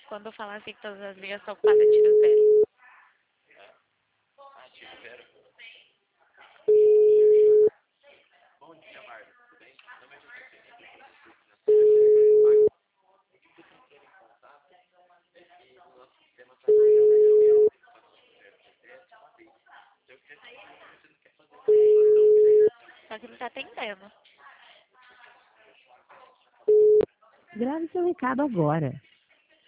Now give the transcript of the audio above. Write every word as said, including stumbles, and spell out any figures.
Quando fala assim que todas as linhas estão ocupadas, tira o zero. Ah, tiro zero. Bom dia, Marcos. Tudo bem? Meu nome é José Felipe, professor financeiro. O que você quer em contato é que no nosso sistema está eu quero saber se você não quer fazer uma simulação. Só que não tá atendendo. Grave seu recado agora.